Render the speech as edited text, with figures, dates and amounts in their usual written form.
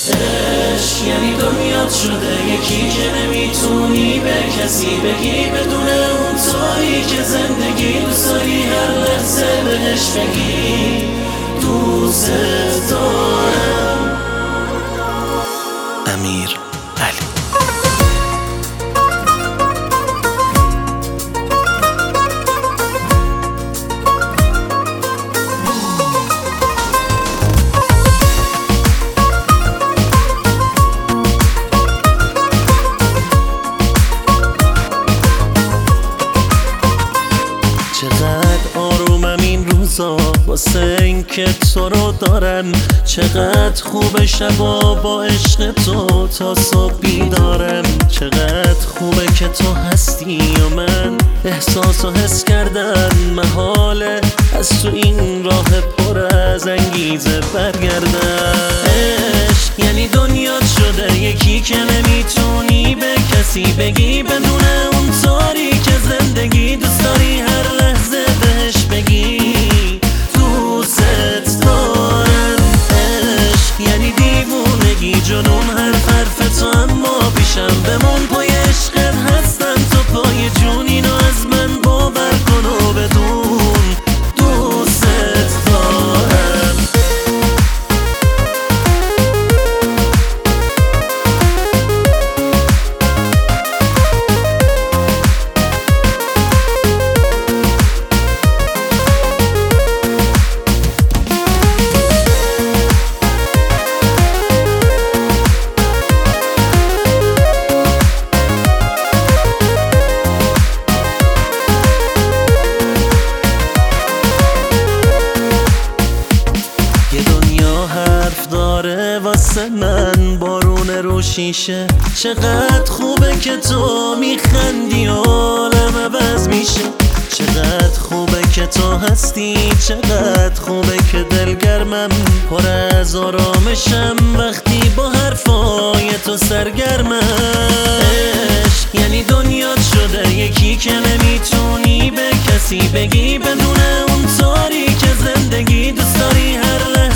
عشق یعنی دنیات شده یکی که نمیتونی به کسی بگی بدون اون طوری که زندگی دوست داری هر لحظه بهش بگی دوست دارم. امیر علی. چقدر آرومم این روزا واسه این که تو رو دارم، چقدر خوب شبا با عشق تو تا صبح بیدارم، چقدر خوبه که تو هستی و من احساس و حس کردن محاله از تو این راه پر از انگیزه برگردن. عشق یعنی دنیات شده یکی که نمیتونی به کسی بگی بدون اون طوری که زندگی دوست داری هر لحظه بهش بگی دوست دارم. عشق یعنی دیوونگی جنون حرف تو اما پیشم بمون پای عشقت هستم تو پای جون اینو از من باور کن و بدون دوست دارم. داره واسه من بارون رو شیشه، چقدر خوبه که تو میخندی و عالم عوض میشه، چقدر خوبه که تو هستی، چقدر خوبه که دلگرمم پر از آرامشم وقتی با حرفای تو سرگرمم. عشق یعنی دنیات شده یکی که نمیتونی به کسی بگی بدون اون طوری که زندگی دوست داری هر لحظه